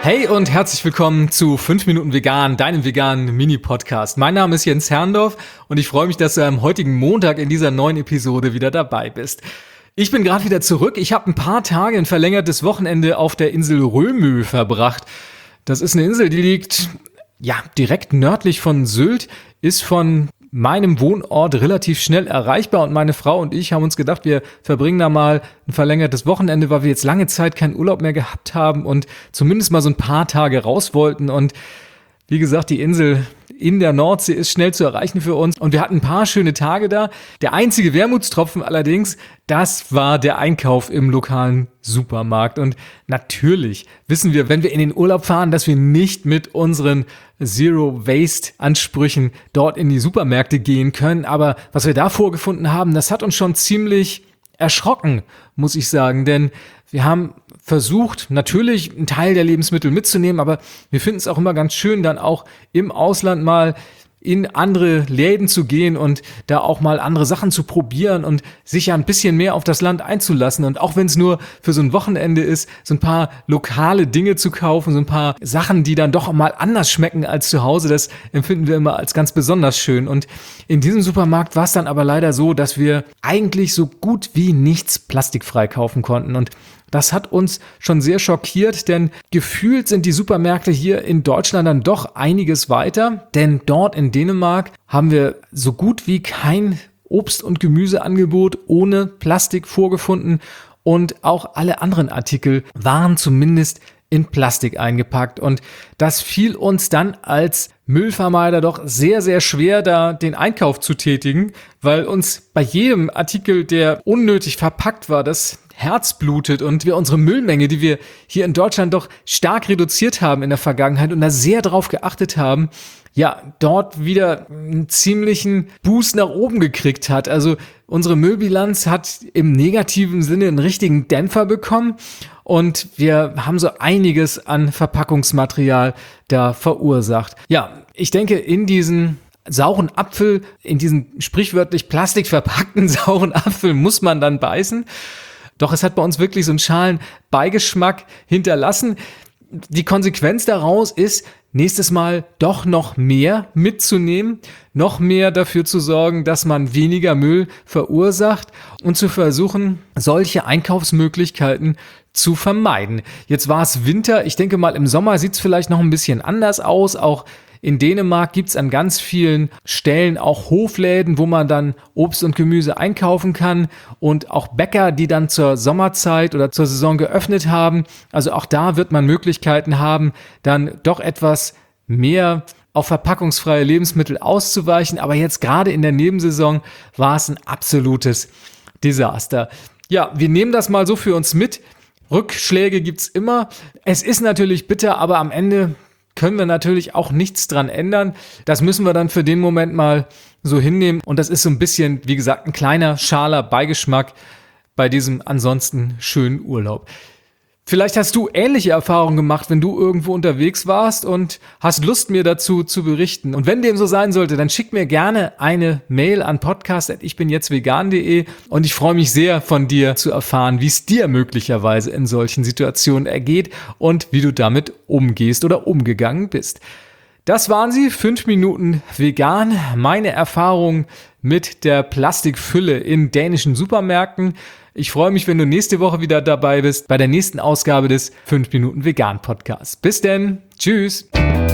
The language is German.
Hey und herzlich willkommen zu 5 Minuten Vegan, deinem veganen Mini-Podcast. Mein Name ist Jens Herrndorf und ich freue mich, dass du am heutigen Montag in dieser neuen Episode wieder dabei bist. Ich bin gerade wieder zurück. Ich habe ein paar Tage ein verlängertes Wochenende auf der Insel Römö verbracht. Das ist eine Insel, die liegt direkt nördlich von Sylt, ist von meinem Wohnort relativ schnell erreichbar und meine Frau und ich haben uns gedacht, wir verbringen da mal ein verlängertes Wochenende, weil wir jetzt lange Zeit keinen Urlaub mehr gehabt haben und zumindest mal so ein paar Tage raus wollten. Und wie gesagt, die Insel in der Nordsee ist schnell zu erreichen für uns und wir hatten ein paar schöne Tage da. Der einzige Wermutstropfen allerdings, das war der Einkauf im lokalen Supermarkt. Und natürlich wissen wir, wenn wir in den Urlaub fahren, dass wir nicht mit unseren Zero-Waste-Ansprüchen dort in die Supermärkte gehen können. Aber was wir da vorgefunden haben, das hat uns schon ziemlich erschrocken, muss ich sagen. Denn wir haben versucht, natürlich einen Teil der Lebensmittel mitzunehmen, aber wir finden es auch immer ganz schön, dann auch im Ausland mal in andere Läden zu gehen und da auch mal andere Sachen zu probieren und sich ja ein bisschen mehr auf das Land einzulassen. Und auch wenn es nur für so ein Wochenende ist, so ein paar lokale Dinge zu kaufen, so ein paar Sachen, die dann doch mal anders schmecken als zu Hause, das empfinden wir immer als ganz besonders schön. Und in diesem Supermarkt war es dann aber leider so, dass wir eigentlich so gut wie nichts plastikfrei kaufen konnten. Und das hat uns schon sehr schockiert, denn gefühlt sind die Supermärkte hier in Deutschland dann doch einiges weiter, denn dort in Dänemark haben wir so gut wie kein Obst- und Gemüseangebot ohne Plastik vorgefunden und auch alle anderen Artikel waren zumindest in Plastik eingepackt und das fiel uns dann als Müllvermeider doch sehr, sehr schwer, da den Einkauf zu tätigen, weil uns bei jedem Artikel, der unnötig verpackt war, das Herz blutet und wir unsere Müllmenge, die wir hier in Deutschland doch stark reduziert haben in der Vergangenheit und da sehr drauf geachtet haben, dort wieder einen ziemlichen Boost nach oben gekriegt hat. Also unsere Müllbilanz hat im negativen Sinne einen richtigen Dämpfer bekommen und wir haben so einiges an Verpackungsmaterial da verursacht. Ja, ich denke, in diesen sauren Apfel, in diesen sprichwörtlich plastikverpackten sauren Apfel muss man dann beißen. Doch es hat bei uns wirklich so einen schalen Beigeschmack hinterlassen. Die Konsequenz daraus ist, nächstes Mal doch noch mehr mitzunehmen, noch mehr dafür zu sorgen, dass man weniger Müll verursacht und zu versuchen, solche Einkaufsmöglichkeiten zu vermeiden. Jetzt war es Winter, ich denke mal im Sommer sieht es vielleicht noch ein bisschen anders aus, auch in Dänemark gibt es an ganz vielen Stellen auch Hofläden, wo man dann Obst und Gemüse einkaufen kann und auch Bäcker, die dann zur Sommerzeit oder zur Saison geöffnet haben. Also auch da wird man Möglichkeiten haben, dann doch etwas mehr auf verpackungsfreie Lebensmittel auszuweichen. Aber jetzt gerade in der Nebensaison war es ein absolutes Desaster. Ja, wir nehmen das mal so für uns mit. Rückschläge gibt's immer. Es ist natürlich bitter, aber am Ende können wir natürlich auch nichts dran ändern. Das müssen wir dann für den Moment mal so hinnehmen. Und das ist so ein bisschen, wie gesagt, ein kleiner, schaler Beigeschmack bei diesem ansonsten schönen Urlaub. Vielleicht hast du ähnliche Erfahrungen gemacht, wenn du irgendwo unterwegs warst und hast Lust, mir dazu zu berichten. Und wenn dem so sein sollte, dann schick mir gerne eine Mail an podcast@ichbinjetztvegan.de und ich freue mich sehr, von dir zu erfahren, wie es dir möglicherweise in solchen Situationen ergeht und wie du damit umgehst oder umgegangen bist. Das waren sie, 5 Minuten vegan, meine Erfahrung mit der Plastikfülle in dänischen Supermärkten. Ich freue mich, wenn du nächste Woche wieder dabei bist bei der nächsten Ausgabe des 5 Minuten Vegan Podcasts. Bis denn, tschüss!